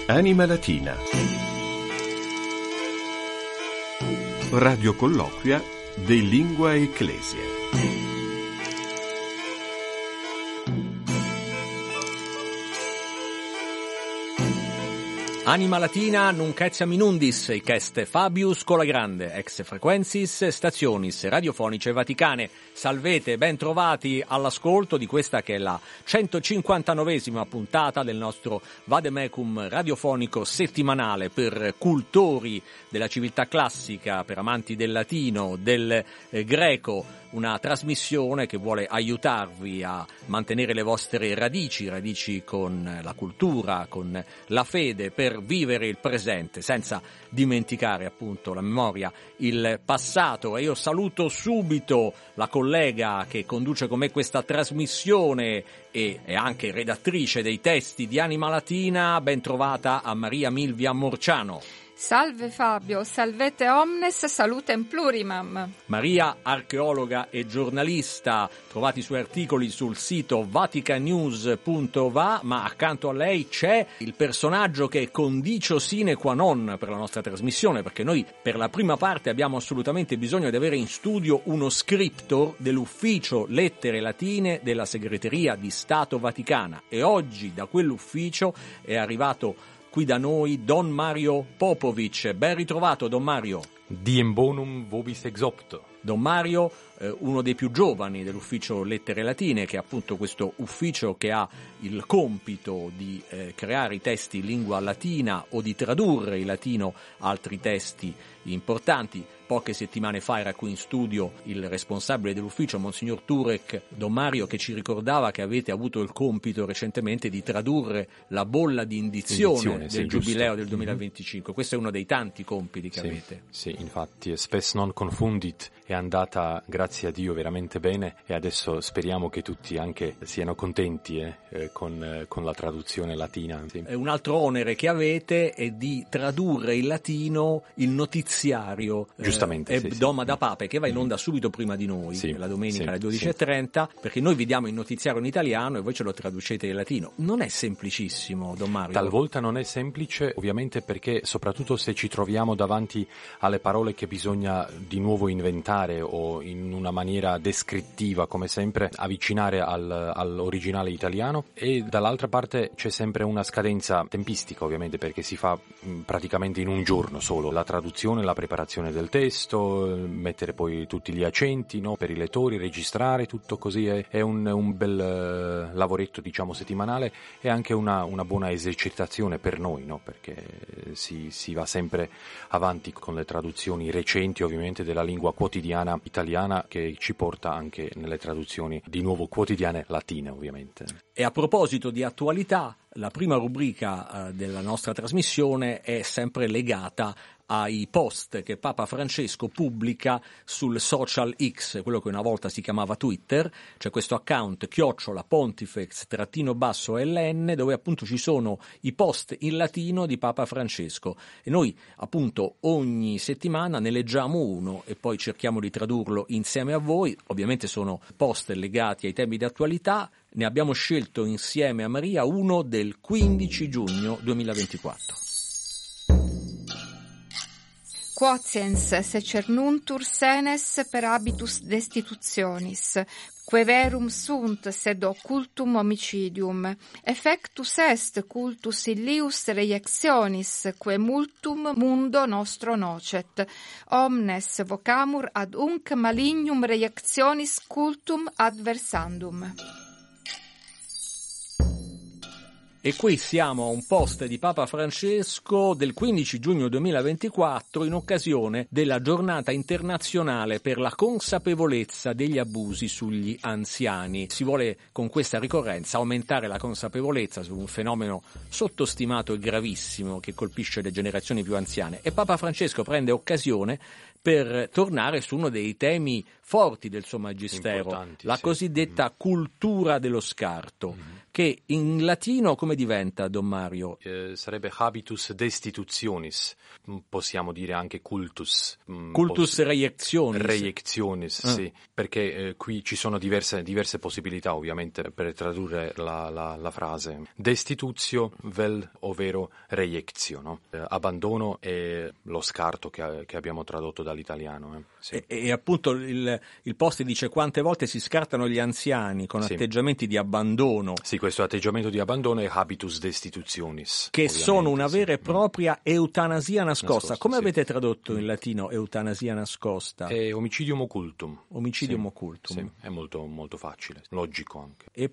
Anima Latina. Radio colloquia de Lingua Ecclesia. Anima Latina nunc etiam in undis, hic est Fabius Colagrande, ex frequensis stationis radiofonice Vaticane. Salvete, ben trovati all'ascolto di questa che è la 159esima puntata del nostro Vademecum radiofonico settimanale per cultori della civiltà classica, per amanti del latino, del greco. Una trasmissione che vuole aiutarvi a mantenere le vostre radici con la cultura, con la fede, per vivere il presente, senza dimenticare appunto la memoria, il passato. E io saluto subito la collega che conduce con me questa trasmissione e è anche redattrice dei testi di Anima Latina. Ben trovata a Maria Milvia Morciano. Salve Fabio, salvete omnes, salutem plurimam. Maria, archeologa e giornalista, trovate i suoi articoli sul sito vaticanews.va, ma accanto a lei c'è il personaggio che è condicio sine qua non per la nostra trasmissione, perché noi per la prima parte abbiamo assolutamente bisogno di avere in studio uno scriptor dell'ufficio lettere latine della segreteria di Stato Vaticana, e oggi da quell'ufficio è arrivato qui da noi Don Mario Popovic. Ben ritrovato, Don Mario. Diem bonum vobis exopto. Don Mario, uno dei più giovani dell'ufficio lettere latine, che è appunto questo ufficio che ha il compito di creare i testi in lingua latina o di tradurre in latino altri testi importanti. Poche settimane fa era qui in studio il responsabile dell'ufficio, Monsignor Turek. Don Mario, che ci ricordava che avete avuto il compito recentemente di tradurre la bolla di indizione del giubileo del 2025. Questo è uno dei tanti compiti che avete. Sì, infatti, spes non confundit, è andata, grazie a Dio, veramente bene, e adesso speriamo che tutti anche siano contenti con la traduzione latina. Sì. Un altro onere che avete è di tradurre in latino il notiziario Doma da Pape, che va in onda subito prima di noi, la domenica alle 12:30, perché noi vi diamo il notiziario in italiano e voi ce lo traducete in latino. Non è semplicissimo, Don Mario. Talvolta non è semplice, ovviamente, perché soprattutto se ci troviamo davanti alle parole che bisogna di nuovo inventare o in una maniera descrittiva, come sempre, avvicinare all'originale italiano, e dall'altra parte c'è sempre una scadenza tempistica, ovviamente, perché si fa praticamente in un giorno solo la traduzione, la preparazione del testo, mettere poi tutti gli accenti, no, per i lettori, registrare tutto, così è un bel lavoretto, diciamo, settimanale, e anche una buona esercitazione per noi, no, perché si va sempre avanti con le traduzioni recenti, ovviamente, della lingua quotidiana italiana, che ci porta anche nelle traduzioni di nuovo quotidiane latine, ovviamente. E a proposito di attualità, la prima rubrica della nostra trasmissione è sempre legata ai post che Papa Francesco pubblica sul social X, quello che una volta si chiamava Twitter. C'è questo account @pontifex_LN, dove appunto ci sono i post in latino di Papa Francesco, e noi appunto ogni settimana ne leggiamo uno e poi cerchiamo di tradurlo insieme a voi. Ovviamente sono post legati ai temi di attualità. Ne abbiamo scelto insieme a Maria uno del 15 giugno 2024. Quotiens secernuntur senes per habitus destitutionis, que verum sunt sed occultum homicidium, effectus est cultus illius reiectionis, que multum mundo nostro nocet, omnes vocamur ad unc malignum reiectionis cultum adversandum. E qui siamo a un post di Papa Francesco del 15 giugno 2024 in occasione della giornata internazionale per la consapevolezza degli abusi sugli anziani. Si vuole con questa ricorrenza aumentare la consapevolezza su un fenomeno sottostimato e gravissimo che colpisce le generazioni più anziane, e Papa Francesco prende occasione per tornare su uno dei temi forti del suo magistero, la cosiddetta cultura dello scarto, che in latino come diventa, Don Mario? Sarebbe habitus destitutionis, possiamo dire anche cultus. Cultus reiectionis. Reiectionis, sì, perché qui ci sono diverse possibilità ovviamente per tradurre la frase. Destitutio vel, ovvero reiectio, no? Abbandono e lo scarto che abbiamo tradotto dall'italiano. Sì. E appunto il Posti dice quante volte si scartano gli anziani con atteggiamenti di abbandono. Sì, questo atteggiamento di abbandono è habitus destitutionis. Che sono una vera e propria eutanasia nascosta. Come avete tradotto in latino eutanasia nascosta? È omicidium occultum. Omicidium occultum. Sì, è molto, molto facile, logico anche. E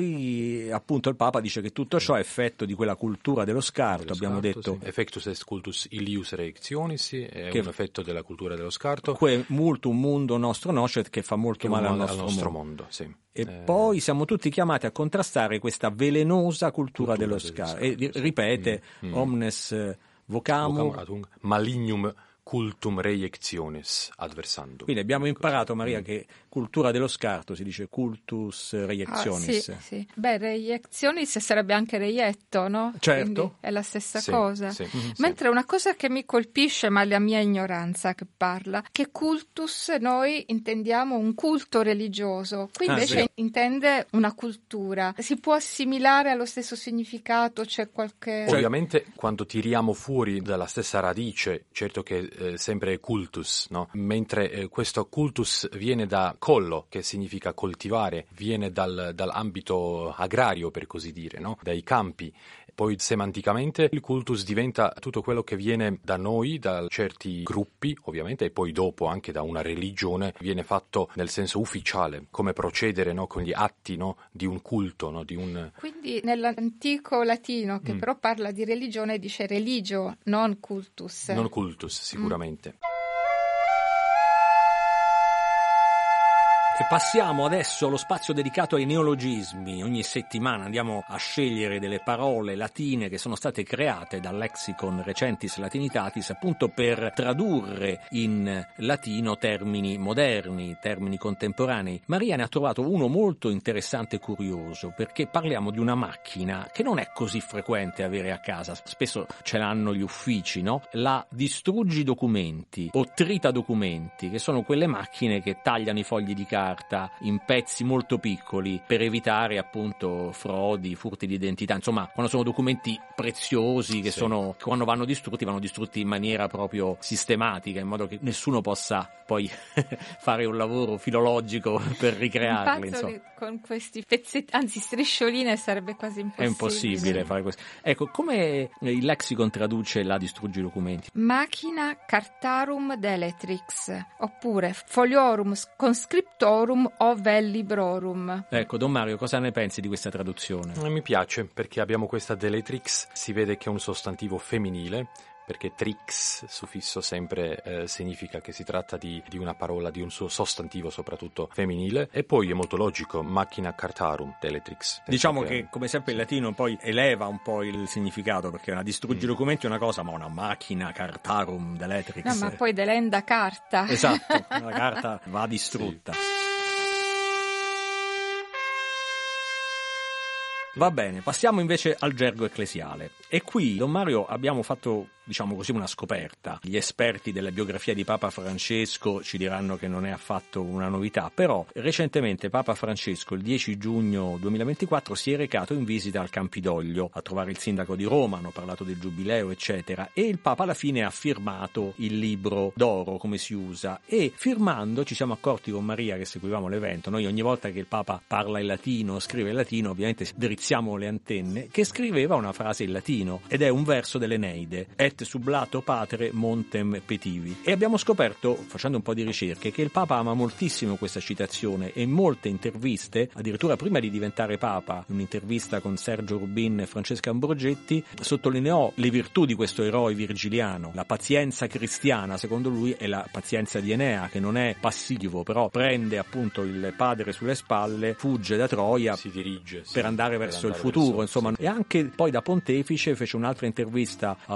poi appunto il Papa dice che tutto ciò è effetto di quella cultura dello scarto, abbiamo detto. Sì. Effectus est cultus illius reiectionis, è un effetto della cultura dello scarto. Que multum mundo nostro nocet, che fa molto male al nostro mondo. Sì. E poi siamo tutti chiamati a contrastare questa velenosa cultura dello scarto. E ripete, omnes vocamur malignum cultum reiectionis adversandum. Quindi abbiamo imparato, Maria, che cultura dello scarto si dice cultus reiectionis. Sì. Beh, reiectionis sarebbe anche reietto, no? Certo. Quindi è la stessa cosa. Sì. Mentre una cosa che mi colpisce, ma è la mia ignoranza che parla, che cultus noi intendiamo un culto religioso, qui invece intende una cultura. Si può assimilare allo stesso significato? C'è qualche... Ovviamente quando tiriamo fuori dalla stessa radice, certo che sempre cultus, no? Mentre questo cultus viene da collo, che significa coltivare, viene dall'ambito agrario, per così dire, no? Dai campi. Poi semanticamente il cultus diventa tutto quello che viene da noi, da certi gruppi ovviamente, e poi dopo anche da una religione, viene fatto nel senso ufficiale, come procedere, no? Con gli atti, no? Di un culto, no? Di un... Quindi nell'antico latino, che però parla di religione, dice religio, non cultus. Non cultus, sicuramente. E passiamo adesso allo spazio dedicato ai neologismi. Ogni settimana andiamo a scegliere delle parole latine che sono state create dal Lexicon Recentis Latinitatis appunto per tradurre in latino termini moderni, termini contemporanei. Maria ne ha trovato uno molto interessante e curioso, perché parliamo di una macchina che non è così frequente avere a casa, spesso ce l'hanno gli uffici, no? La distruggi documenti o trita documenti, che sono quelle macchine che tagliano i fogli di carta in pezzi molto piccoli per evitare appunto frodi, furti di identità, insomma quando sono documenti preziosi che sono, quando vanno distrutti in maniera proprio sistematica, in modo che nessuno possa poi fare un lavoro filologico per ricrearli. Insomma. Con questi pezzetti, anzi striscioline, sarebbe quasi impossibile. È impossibile fare questo. Ecco, come il lexicon traduce la distruggi documenti? Machina cartarum deletrix, oppure foliorum conscriptorum o vel librorum. Ecco, Don Mario, cosa ne pensi di questa traduzione? Mi piace, perché abbiamo questa deletrix, si vede che è un sostantivo femminile, perché trix, suffisso sempre, significa che si tratta di una parola, di un suo sostantivo soprattutto femminile, e poi è molto logico, macchina cartarum deletrix. Diciamo che come sempre il latino poi eleva un po' il significato, perché una distruggi documenti è una cosa, ma una macchina cartarum deletrix... No, ma poi delenda carta. Esatto, la carta va distrutta. Sì. Va bene, passiamo invece al gergo ecclesiale. E qui, Don Mario, abbiamo fatto, diciamo così, una scoperta. Gli esperti della biografia di Papa Francesco ci diranno che non è affatto una novità, però recentemente Papa Francesco, il 10 giugno 2024, si è recato in visita al Campidoglio a trovare il sindaco di Roma, hanno parlato del giubileo, eccetera, e il Papa alla fine ha firmato il libro d'oro, come si usa, e firmando ci siamo accorti con Maria, che seguivamo l'evento, noi ogni volta che il Papa parla in latino, scrive in latino, ovviamente drizziamo le antenne, che scriveva una frase in latino, ed è un verso dell'Eneide, et sublato patere montem petivi. E abbiamo scoperto, facendo un po' di ricerche, che il Papa ama moltissimo questa citazione, e in molte interviste, addirittura prima di diventare Papa, un'intervista con Sergio Rubin e Francesca Ambrogetti, sottolineò le virtù di questo eroe virgiliano. La pazienza cristiana, secondo lui, è la pazienza di Enea, che non è passivo, però prende appunto il padre sulle spalle, fugge da Troia, si dirige per andare verso il futuro, insomma. E anche poi da pontefice fece un'altra intervista a Austin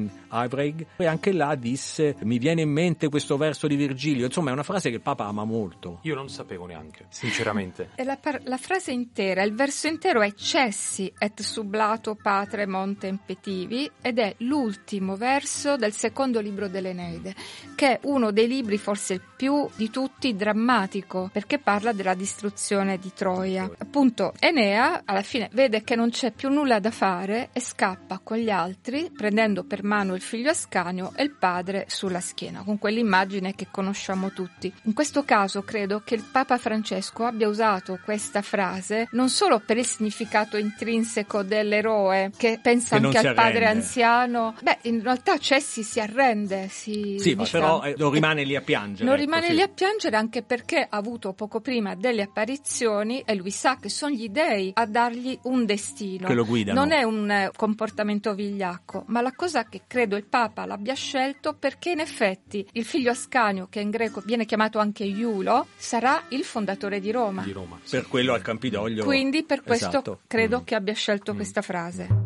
in Albrecht, e anche là disse: mi viene in mente questo verso di Virgilio. Insomma, è una frase che il Papa ama molto. Io non sapevo neanche, sinceramente. E la frase intera, il verso intero è Cessi et sublato patre montem petivi, ed è l'ultimo verso del secondo libro dell'Eneide, che è uno dei libri, forse il più di tutti, drammatico, perché parla della distruzione di Troia. Appunto, Enea alla fine vede che non c'è più nulla da fare e scappa con gli altri, prendendo per mano il figlio Ascanio e il padre sulla schiena, con quell'immagine che conosciamo tutti. In questo caso credo che il Papa Francesco abbia usato questa frase non solo per il significato intrinseco dell'eroe, che pensa che anche al padre anziano. In realtà Cessi si arrende, però non rimane lì a piangere. Non rimane lì a piangere, anche perché ha avuto poco prima delle apparizioni e lui sa che sono gli dei a dargli un destino. Che lo guidano. Non è un comportamento vigliacco, ma la cosa che credo il Papa l'abbia scelto perché in effetti il figlio Ascanio, che in greco viene chiamato anche Iulo, sarà il fondatore di Roma. Sì. Per quello al Campidoglio. Quindi per questo esatto. credo che abbia scelto questa frase.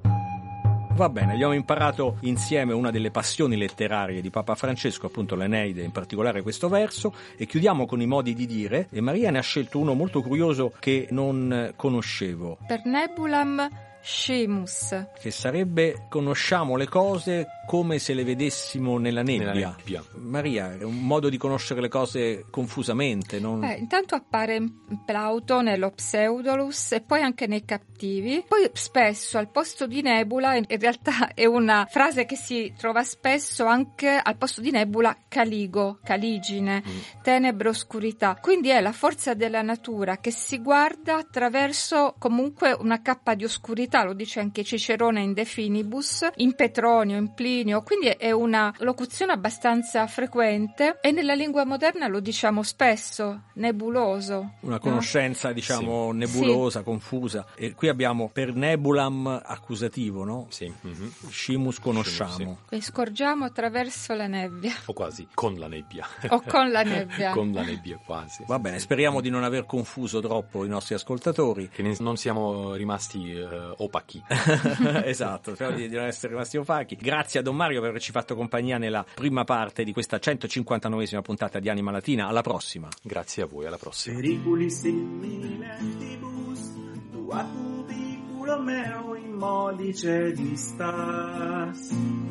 Va bene, abbiamo imparato insieme una delle passioni letterarie di Papa Francesco, appunto l'Eneide, in particolare questo verso, e chiudiamo con i modi di dire, e Maria ne ha scelto uno molto curioso che non conoscevo. Per nebulam scemus, che sarebbe: conosciamo le cose come se le vedessimo nella nebbia. Maria, è un modo di conoscere le cose confusamente, non? Intanto appare in Plauto, nello Pseudolus e poi anche nei Cattivi. Poi spesso al posto di nebula, in realtà è una frase che si trova spesso anche al posto di nebula, caligo, caligine, tenebre, oscurità. Quindi è la forza della natura che si guarda attraverso comunque una cappa di oscurità, lo dice anche Cicerone in De Finibus, in Petronio, in Plinio, quindi è una locuzione abbastanza frequente e nella lingua moderna lo diciamo spesso, nebuloso. Una conoscenza, diciamo, nebulosa, confusa. E qui abbiamo per nebulam accusativo, no? Sì. Scimus conosciamo. E scorgiamo attraverso la nebbia. O quasi, con la nebbia. O con la nebbia. Con la nebbia quasi. Va bene, speriamo di non aver confuso troppo i nostri ascoltatori. Che non siamo rimasti opachi. Esatto, spero di non essere rimasti opachi. Grazie a Don Mario per averci fatto compagnia nella prima parte di questa 159esima puntata di Anima Latina. Alla prossima. Grazie a voi, alla prossima. Periculis imminentibus, tua cubiculo meo in modice distas.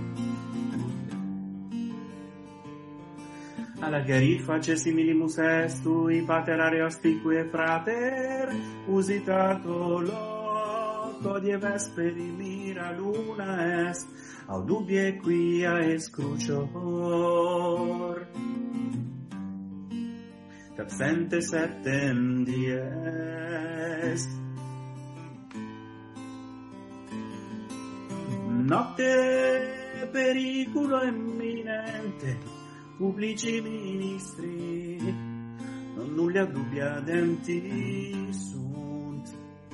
Alla garifa ce similimus est tui pater areostique frater, usitato loco die vesperi mira luna est, audubie quia escrucior. Absente septem dies. Notte periculo imminente, publici ministri, non nullia dubbia denti sunt.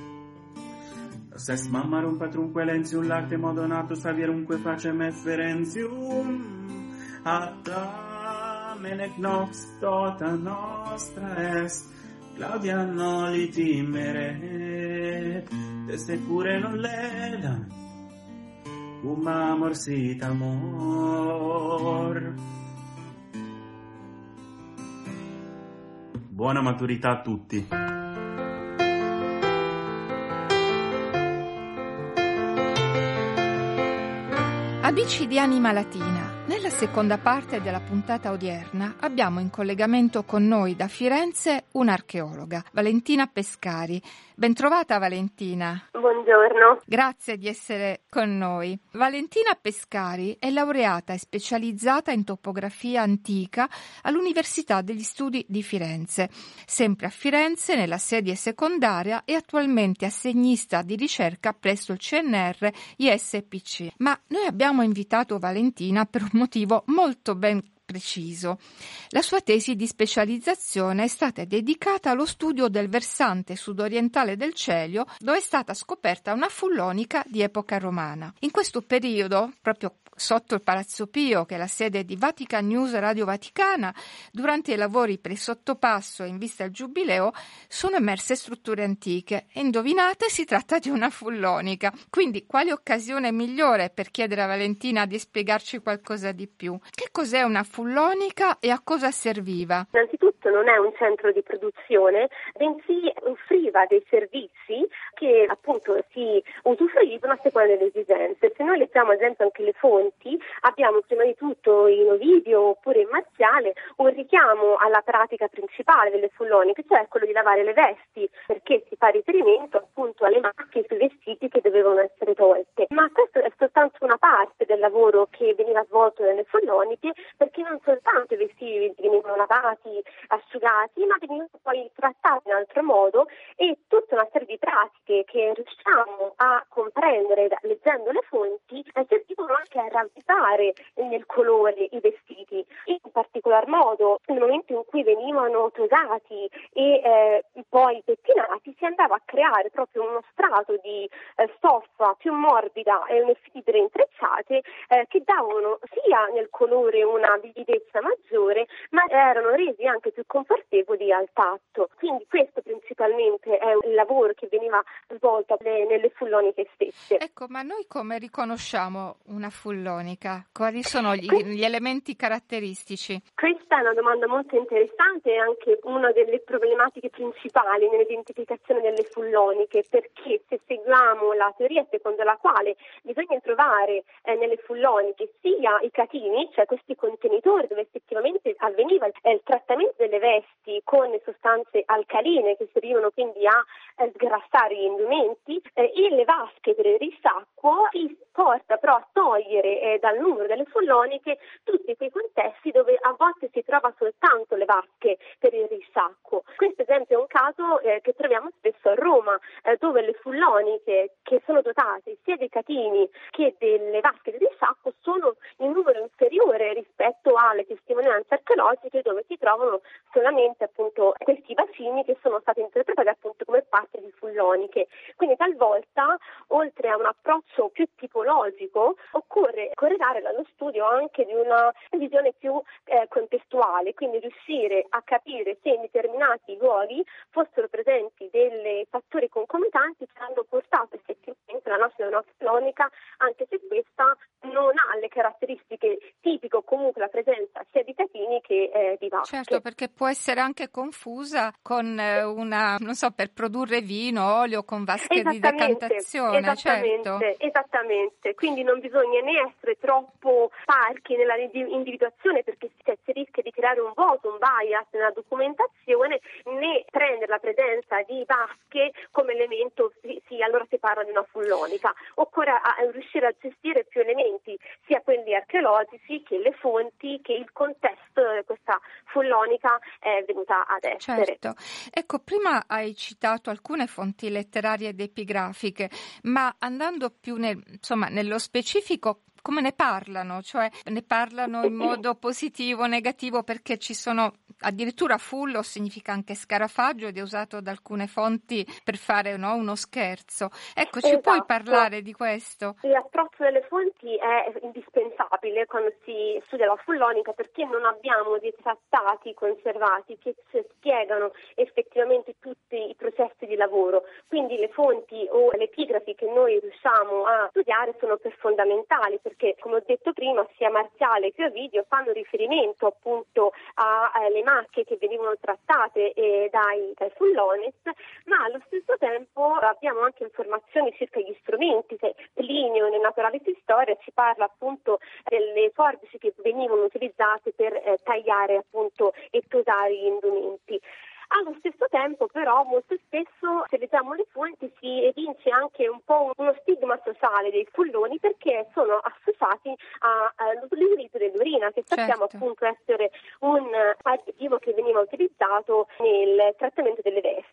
Ses mammarum patrumque lentium lacte modonatus avierumque facem efferentium, menec nox tota nostra est, Claudia noli timere, teste cure non ledam, cum amor sit amor. Buona maturità a tutti. Amici di Anima Latina, nella seconda parte della puntata odierna abbiamo in collegamento con noi da Firenze un'archeologa, Valentina Pescari. Bentrovata Valentina. Buongiorno. Grazie di essere con noi. Valentina Pescari è laureata e specializzata in topografia antica all'Università degli Studi di Firenze. Sempre a Firenze, nella sede secondaria, è attualmente assegnista di ricerca presso il CNR ISPC. Ma noi abbiamo invitato Valentina per un motivo molto ben preciso. La sua tesi di specializzazione è stata dedicata allo studio del versante sudorientale del Celio, dove è stata scoperta una fullonica di epoca romana. In questo periodo, proprio sotto il Palazzo Pio, che è la sede di Vatican News Radio Vaticana, durante i lavori per il sottopasso e in vista del Giubileo, sono emerse strutture antiche. E indovinate, si tratta di una fullonica. Quindi, quale occasione migliore per chiedere a Valentina di spiegarci qualcosa di più? Che cos'è una fullonica e a cosa serviva? Innanzitutto non è un centro di produzione, bensì offriva dei servizi che appunto si usufruivano a seconda delle esigenze. Se noi leggiamo ad esempio anche le fonti, abbiamo prima di tutto in Ovidio oppure in Marziale un richiamo alla pratica principale delle fulloniche, cioè quello di lavare le vesti, perché si fa riferimento appunto alle macchie sui vestiti che dovevano essere tolte. Ma questo è soltanto una parte del lavoro che veniva svolto nelle fulloniche, perché non soltanto i vestiti venivano lavati, asciugati, ma venivano poi trattati in altro modo, e tutta una serie di pratiche che riusciamo a comprendere leggendo le fonti servivano anche a ravvisare nel colore i vestiti. In particolar modo nel momento in cui venivano tosati e poi pettinati, si andava a creare proprio uno strato di stoffa più morbida e le fibre intrecciate che davano sia nel colore una vividezza maggiore, ma erano resi anche più confortevoli al tatto. Quindi questo principalmente è un lavoro che veniva svolto nelle fulloniche stesse. Ecco, ma noi come riconosciamo una fullonica? Quali sono gli elementi caratteristici? Questa è una domanda molto interessante e anche una delle problematiche principali nell'identificazione delle fulloniche, perché se seguiamo la teoria secondo la quale bisogna trovare nelle fulloniche sia i catini, cioè questi contenitori dove effettivamente avveniva il trattamento delle vesti con sostanze alcaline che servivano quindi a sgrassare gli indumenti, e le vasche per il risacquo, si porta però a togliere dal numero delle fulloniche tutti quei contesti dove a volte si trova soltanto le vasche per il risacco. Questo esempio è un caso che troviamo spesso a Roma, dove le fulloniche che sono dotate sia dei catini che delle vasche di risacco sono in numero inferiore rispetto alle testimonianze archeologiche, dove si trovano solamente appunto questi bacini che sono stati interpretati appunto come parte di fulloniche. Quindi talvolta, oltre a un approccio più tipologico, occorre corredare dallo studio anche di una visione più contestuale, quindi riuscire a capire se in determinati luoghi fossero presenti dei fattori concomitanti che hanno portato effettivamente la nascita di una fullonica, anche se questa non ha le caratteristiche tipiche o comunque la presenza sia di catini che di vasche. Certo, perché può essere anche confusa con una, non so, per produrre vino, olio, con vasche di decantazione. Esattamente. Quindi non bisogna né essere troppo parchi nella individuazione, perché si rischia di creare un vuoto, un bias nella documentazione, né prendere la presenza di vasche come elemento, sì, allora si parla di una fullonica. Occorre riuscire a gestire più elementi, sia quelli archeologici che le fonti, che il contesto dove questa fullonica è venuta ad essere. Certo. Ecco, prima hai citato alcune fonti letterarie ed epigrafiche, ma andando più nello specifico, come ne parlano? Cioè ne parlano in modo positivo o negativo, perché ci sono addirittura fullo significa anche scarafaggio ed è usato da alcune fonti per fare uno scherzo. Ecco, ci puoi parlare di questo? L'approccio delle fonti è indispensabile quando si studia la fullonica, perché non abbiamo dei trattati conservati che spiegano effettivamente tutti i processi di lavoro. Quindi le fonti o le epigrafi che noi riusciamo a studiare sono fondamentali, perché come ho detto prima sia Marziale che Ovidio fanno riferimento appunto alle macchie che venivano trattate dai fullones, ma allo stesso tempo abbiamo anche informazioni circa gli strumenti. Plinio nel Naturalis Historia ci parla appunto delle forbici che venivano utilizzate per tagliare appunto e tosare gli indumenti. Allo stesso tempo però molto spesso, se leggiamo le fonti, si evince anche un po' uno stigma sociale dei fulloni, perché sono associati all'utilizzo dell'urina, che sappiamo appunto essere un aggettivo che veniva utilizzato nel trattamento delle vesti.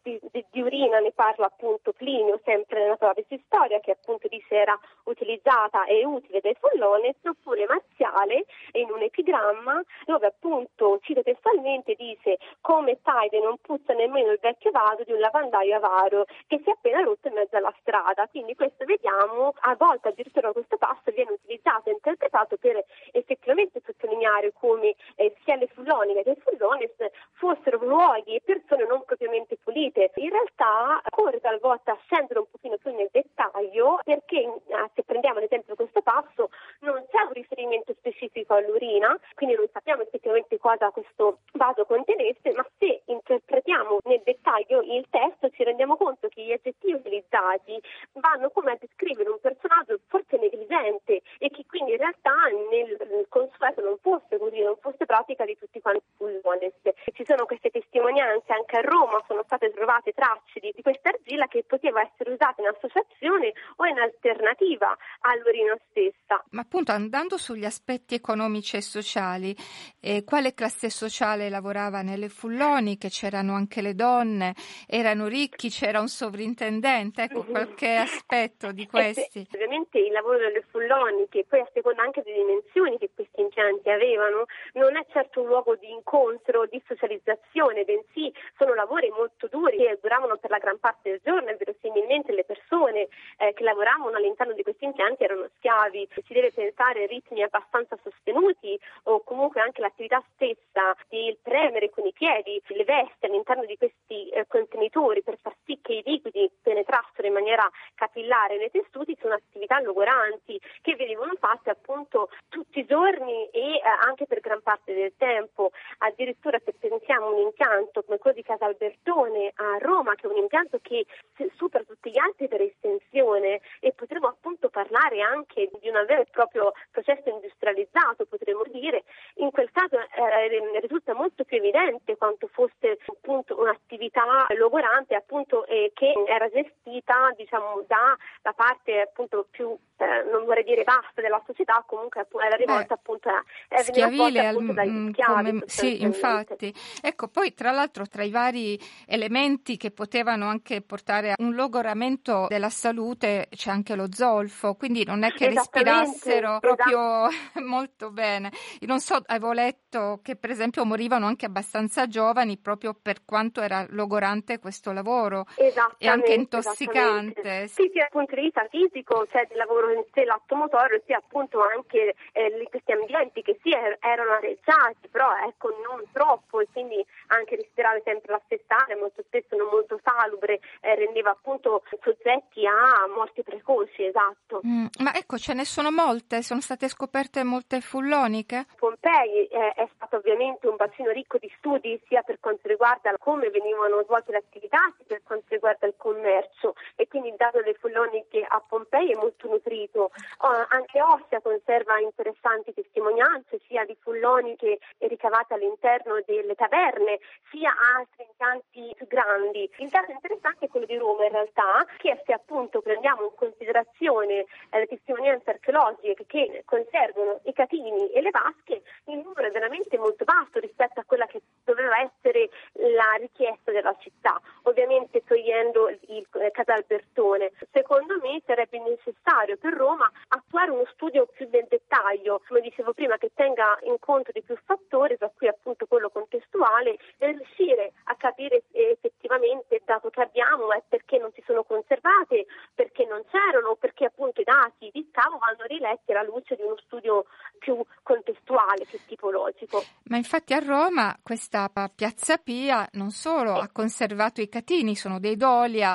di urina ne parla appunto Plinio, sempre nella Naturale Storia, che appunto dice era utilizzata e utile dai Fullones, oppure Marziale in un epigramma dove appunto, cito testualmente, dice: come taide non puzza nemmeno il vecchio vaso di un lavandaio avaro che si è appena rotto in mezzo alla strada. Quindi questo vediamo, a volte addirittura questo passo viene utilizzato e interpretato per effettivamente sottolineare come sia le Fulloniche che i Fullones fossero luoghi e persone non propriamente pulite. In realtà occorre talvolta scendere un pochino più nel dettaglio, perché se prendiamo ad esempio questo passo non c'è un riferimento specifico all'urina, quindi non sappiamo effettivamente cosa questo vaso contenesse, ma se interpretiamo nel dettaglio il testo ci rendiamo conto che gli aggettivi utilizzati vanno come a descrivere un personaggio forse negligente e che quindi in realtà nel consueto non fosse così, non fosse pratica di tutti quanti i Fullones. Ci sono queste testimonianze, anche a Roma sono state trovate tracce di questa argilla che poteva essere usata in associazione o in alternativa all'urina stessa. Ma appunto, andando sugli aspetti economici e sociali, quale classe sociale lavorava nelle Fulloniche? C'erano anche le donne, erano ricchi, c'era un sovrintendente, ecco qualche aspetto di questi. Ovviamente il lavoro delle Fulloniche, poi a seconda anche delle dimensioni che questi impianti avevano, non è certo un luogo di incontro, di socializzazione, bensì sono lavori molto duri che duravano per la gran parte del giorno e verosimilmente le persone che lavoravano all'interno di questi impianti erano schiavi. Si deve pensare a ritmi abbastanza sostenuti o comunque anche l'attività stessa di premere con i piedi le vesti all'interno di questi contenitori per far sì che i liquidi penetrassero in maniera capillare nei tessuti sono attività logoranti che venivano fatte appunto tutti i giorni e anche per gran parte del tempo. Addirittura se pensiamo a un impianto come quello di Casalbertone a Roma, che è un impianto che supera tutti gli altri per estensione, e potremmo appunto parlare anche di un vero e proprio processo industrializzato, potremmo dire, in quel caso risulta molto più evidente quanto fosse appunto un'attività logorante appunto che era gestita diciamo da parte appunto più non vorrei dire bassa della società, comunque era rivolta appunto schiavile appunto dagli schiavi. Sì, infatti. Ecco, poi tra l'altro tra i vari elementi che potevano anche portare a un logoramento della salute c'è anche lo zolfo, quindi non è che respirassero proprio molto bene. Io non so, avevo letto che per esempio morivano anche abbastanza giovani proprio per quanto era logorante questo lavoro e anche intossicante. Sì, sia dal punto di vista fisico, cioè del lavoro in sé, l'atto motorio, sia appunto anche questi ambienti che sì erano areggiati, però ecco non troppo, e quindi anche respirare sempre la stessa aria, molto spesso non molto salubre, rendeva appunto soggetti a morti precoci, esatto. Ma ecco, ce ne sono molte? Sono state scoperte molte Fulloniche? Pompei è stato ovviamente un bacino ricco di studi sia per quanto riguarda come venivano svolte le attività sia per quanto riguarda il commercio, e quindi il dato delle Fulloniche a Pompei è molto nutrito. Anche Ostia conserva interessanti testimonianze sia di Fulloniche ricavate all'interno delle taverne sia altri impianti più grandi. Il dato interessante è quello di Roma in realtà, che se appunto prendiamo in considerazione le testimonianze archeologiche che conservano i catini e le vasche, il numero è veramente molto basso rispetto a quella che doveva essere la richiesta della città, ovviamente togliendo il Casalbertone. Secondo me sarebbe necessario per Roma attuare uno studio più nel dettaglio, come dicevo prima, che tenga in conto di più fattori, tra cui appunto quello contestuale, e riuscire a capire effettivamente, dato che abbiamo, perché non si sono conservate, perché non c'erano, perché appunto i dati di scavo vanno riletti alla luce di uno studio più contestuale che tipologico. Ma infatti a Roma questa Piazza Pia non solo ha conservato i catini, sono dei dolia,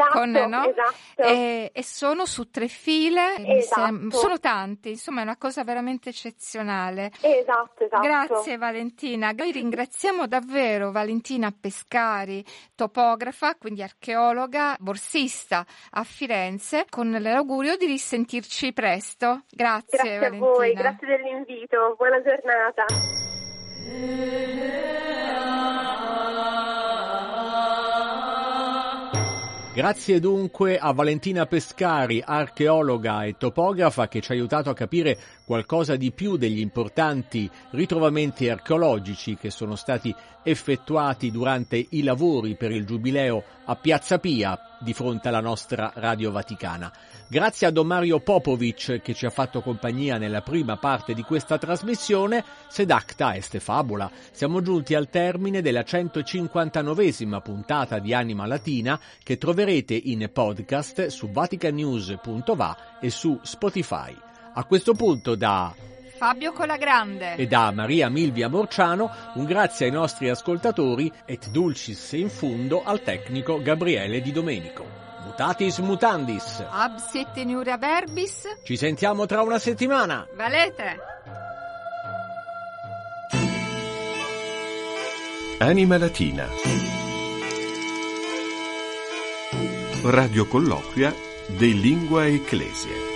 esatto. E sono su 3 file, esatto. Sono tanti, insomma è una cosa veramente eccezionale. Esatto. Grazie Valentina, noi ringraziamo davvero Valentina Pescari, topografa, quindi archeologa, borsista a Firenze, con l'augurio di risentirci presto. Grazie Valentina. A voi, grazie dell'invito, buona giornata. Grazie dunque a Valentina Pescari, archeologa e topografa, che ci ha aiutato a capire qualcosa di più degli importanti ritrovamenti archeologici che sono stati effettuati durante i lavori per il Giubileo a Piazza Pia, di fronte alla nostra Radio Vaticana. Grazie a Don Mario Popovic che ci ha fatto compagnia nella prima parte di questa trasmissione. Sed acta est fabula. Siamo giunti al termine della 159esima puntata di Anima Latina, che troverete in podcast su vaticanews.va e su Spotify. A questo punto da Fabio Colagrande e da Maria Milvia Morciano un grazie ai nostri ascoltatori et dulcis in fundo al tecnico Gabriele Di Domenico. Mutatis mutandis. Ab sit in iuria verbis. Ci sentiamo tra una settimana. Valete. Anima Latina. Radio colloquia de Lingua Ecclesia.